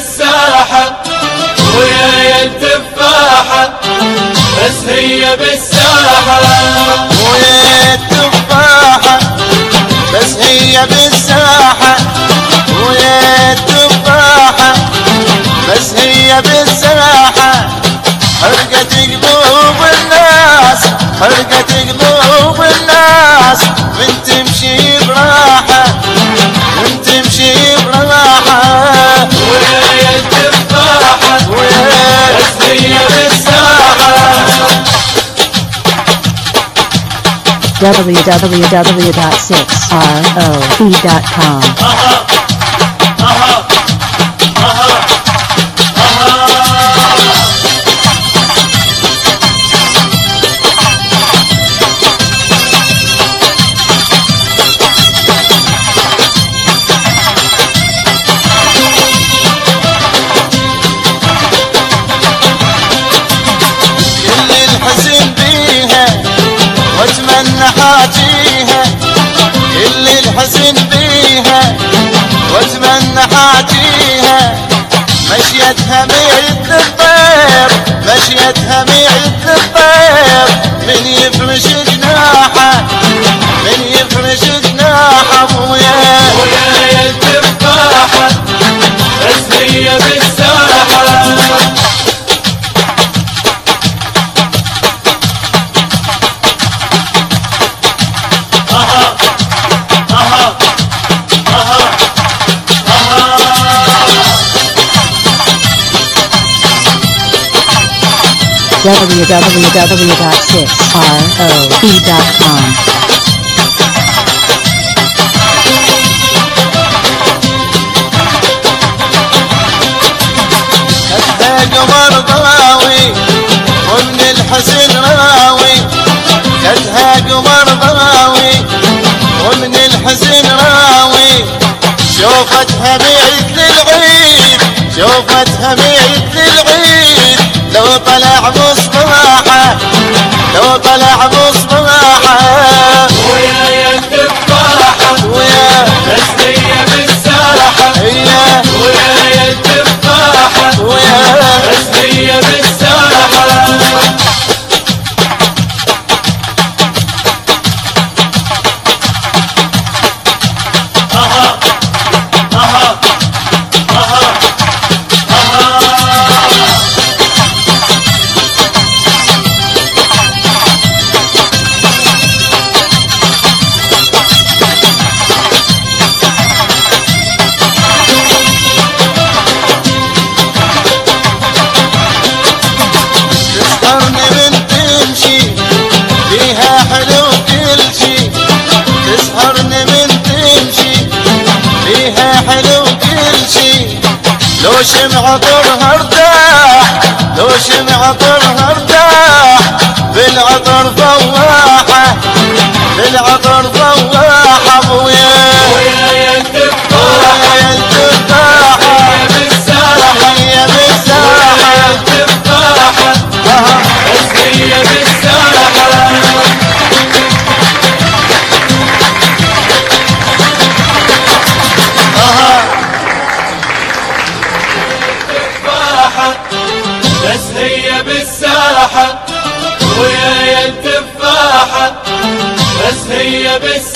بالساحة ويا التفاحة بس هي بالساحة ويا التفاحة بس هي بالساحة ويا التفاحة بس هي بالساحة حرقت قلوب الناس حرقت قلوب الناس من تمشي براحة من تمشي براحة ويا التفاحة بس هي بالساحة www.6rob.com واتمنى حاجيها كل الحزن بيها واتمنى حاجيها مشيتها ميت الطير مشيتها ميت الطير من يفرش جناحه من يفرش جناحه ويا التفاحة بس هي بالساحة www.6rob.com قمر ضاوي ومن الحزن راوي كلها قمر ضاوي ومن الحزن راوي شوفتها بعيد للعيد شوفتها بعيد للعيد لو طلع مصباحه لو طلع مصباحه ويا التفاحة بس هي بالساحة ويا التفاحة بس هي بالساحة لو شمع طرها ارتاح لو شمع طرها ارتاح بالعطر فواحة بالعطر فواحة ويا التفاحة هي بالساحة هي بالساحة ويا التفاحة بس هي بالساحة بس هي بالساحة ويا التفاحة بس هي بالساحة